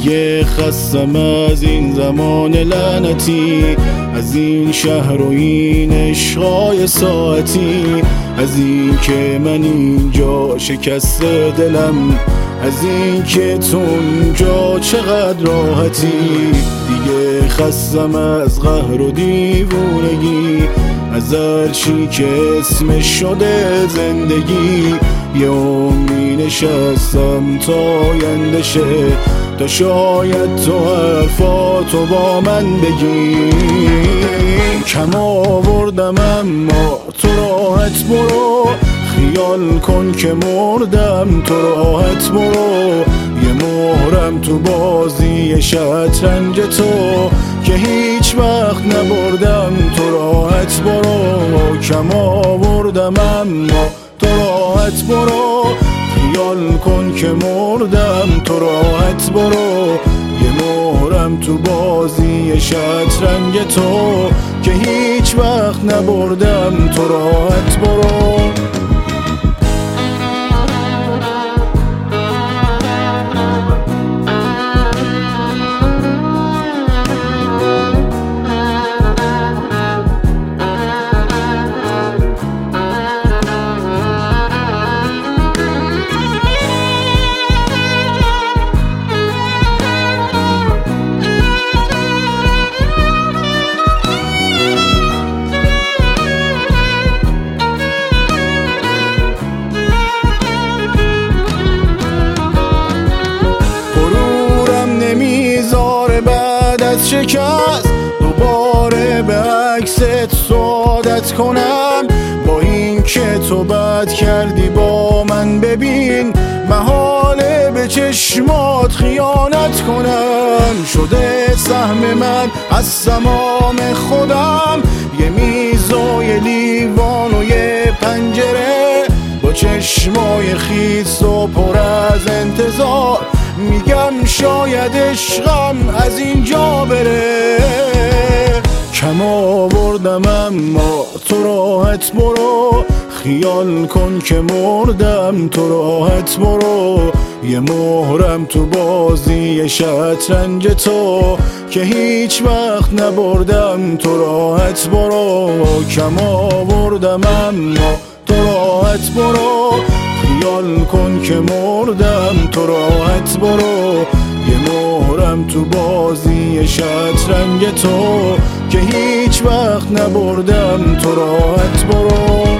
دیگه خستم از این زمان لعنتی، از این شهر و این عشقای ساعتی، از این که من اینجا شکست دلم، از این که تو اونجا چقدر راحتی. دیگه خستم از قهر و دیوونگی، از هر چی که اسمش شده زندگی. یه عمری نشستم تا آینده شه، تا شاید تو حرفاتو با من بگی. کم آوردم اما تو راحت برو، خیال کن که مردم تو راحت برو. یه مهرم تو بازی شطرنج تو که هیچ وقت نبردم تو راحت برو. کم آوردم اما تو راحت برو، خیال کن که مردم تو راحت برو. یه مهرم تو بازی شطرنج تو که هیچ وقت نبردم تو راحت برو. بعد از شکست دوباره به عکست سعادت کنم، با این که تو بد کردی با من. ببین محاله به چشمات خیانت کنم، شده سهم من از سمام خودم. یه میز و یه لیوان و یه پنجره، با چشمای خیس و پر از انتظار، میگم شاید عشقم از اینجا بره. کم آوردم اما تو راحت برو، خیال کن که مردم تو راحت برو. یه مهرم تو بازی شطرنج تو که هیچ وقت نبردم تو راحت برو. کم آوردم اما تو راحت برو، خیال کن که مردم تو راحت برو. یه مهرم تو بازی شطرنج تو که هیچ وقت نبردم تو راحت برو.